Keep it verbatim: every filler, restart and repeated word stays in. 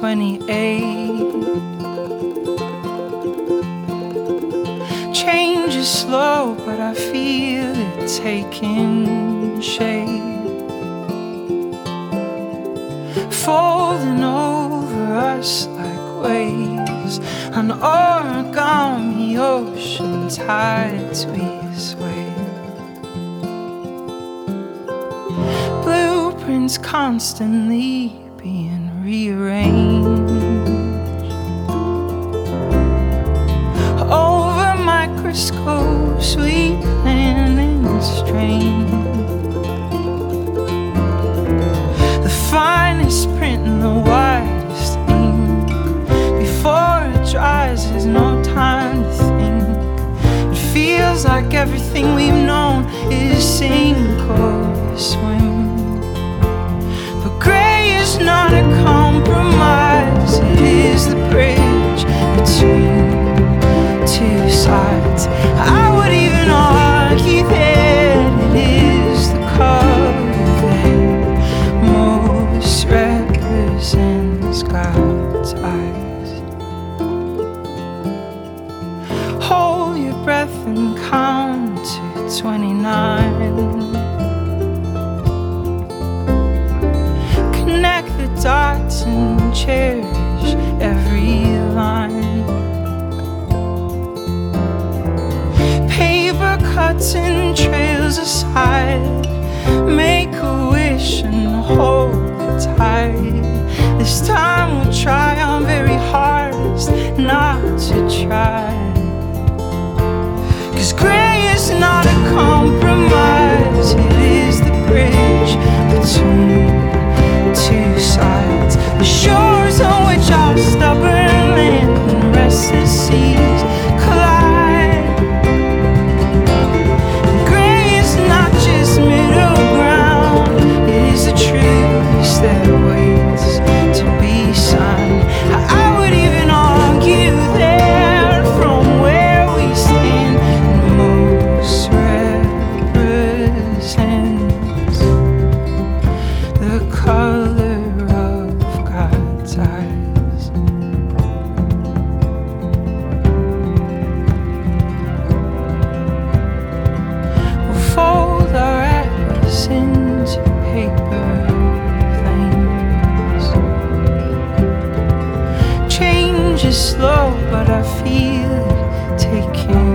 twenty-eight. Change is slow, but I feel it taking shape, folding over us like waves, an origami ocean tides we sway. Blueprints constantly being rearranged over microscopes, we plan and strain. The finest print and the widest ink, before it dries there's no time to think. It feels like everything we've known is sink or swim. But grey is not a compromise, it is the bridge between two sides. I would even argue that it is the color that most represents God's eyes. Hold your breath and count to twenty-nine. Connect the dots and cherish every line. Paper cuts and trails aside, make a wish and hold it tight. This time we'll try our very hardest not to try, 'cause grey is not a compromise, it is the bridge between two sides. The shores on which our stubborn land and restless seas collide. Grey is not just middle ground, it is the truth that waits to be signed. I would even argue that from where we stand, most represents the color of God's eyes. We'll fold our atlas into paper planes. Change is slow, but I feel it taking